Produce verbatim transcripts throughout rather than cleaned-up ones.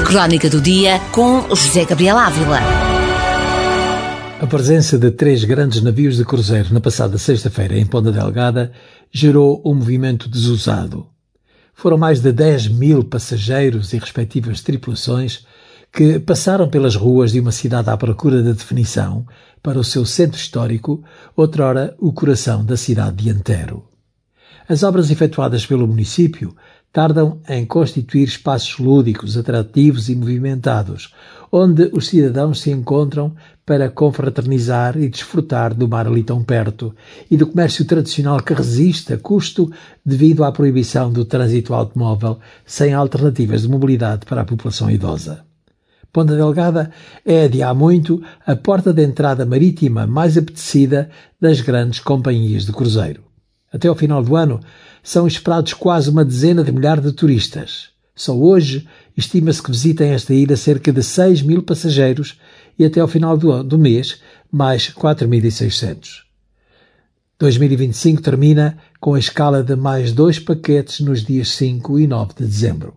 Crónica do Dia com José Gabriel Ávila. A presença de três grandes navios de cruzeiro na passada sexta-feira em Ponta Delgada gerou um movimento desusado. Foram mais de dez mil passageiros e respectivas tripulações que passaram pelas ruas de uma cidade à procura da definição para o seu centro histórico, outrora o coração da cidade de Antero. As obras efetuadas pelo município tardam em constituir espaços lúdicos, atrativos e movimentados, onde os cidadãos se encontram para confraternizar e desfrutar do mar ali tão perto e do comércio tradicional que resiste a custo devido à proibição do trânsito automóvel sem alternativas de mobilidade para a população idosa. Ponta Delgada é, de há muito, a porta de entrada marítima mais apetecida das grandes companhias de cruzeiro. Até ao final do ano, são esperados quase uma dezena de milhares de turistas. Só hoje, estima-se que visitem esta ilha cerca de seis mil passageiros e até ao final do, do mês, mais quatro mil e seiscentos. dois mil e vinte e cinco termina com a escala de mais dois paquetes nos dias cinco e nove de dezembro.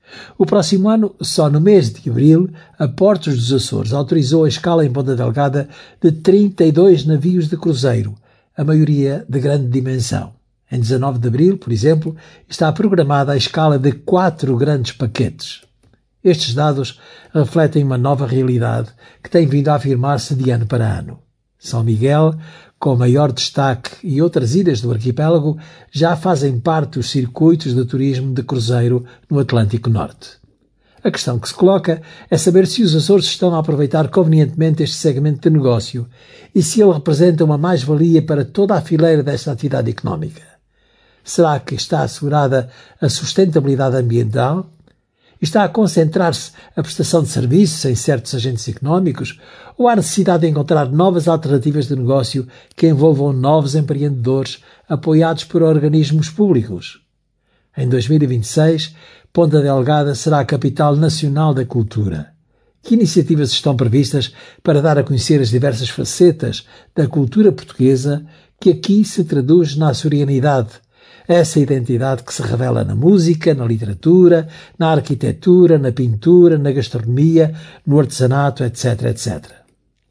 O próximo ano, só no mês de abril, a Portos dos Açores autorizou a escala em Ponta Delgada de trinta e dois navios de cruzeiro, a maioria de grande dimensão. Em dezanove de abril, por exemplo, está programada a escala de quatro grandes paquetes. Estes dados refletem uma nova realidade que tem vindo a afirmar-se de ano para ano. São Miguel, com maior destaque, e outras ilhas do arquipélago já fazem parte dos circuitos de turismo de cruzeiro no Atlântico Norte. A questão que se coloca é saber se os Açores estão a aproveitar convenientemente este segmento de negócio e se ele representa uma mais-valia para toda a fileira desta atividade económica. Será que está assegurada a sustentabilidade ambiental? Está a concentrar-se a prestação de serviços em certos agentes económicos? Ou há necessidade de encontrar novas alternativas de negócio que envolvam novos empreendedores apoiados por organismos públicos? Em dois mil e vinte e seis, Ponta Delgada será a capital nacional da cultura. Que iniciativas estão previstas para dar a conhecer as diversas facetas da cultura portuguesa que aqui se traduz na açorianidade? Essa identidade que se revela na música, na literatura, na arquitetura, na pintura, na gastronomia, no artesanato, etc, etcétera.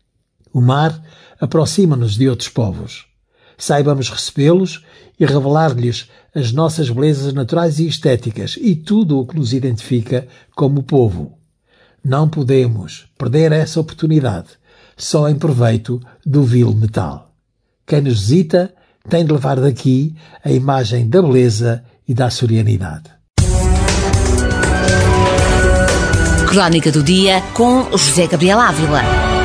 O mar aproxima-nos de outros povos. Saibamos recebê-los e revelar-lhes as nossas belezas naturais e estéticas e tudo o que nos identifica como povo. Não podemos perder essa oportunidade, só em proveito do vil metal. Quem nos visita tem de levar daqui a imagem da beleza e da açorianidade. Crónica do Dia com José Gabriel Ávila.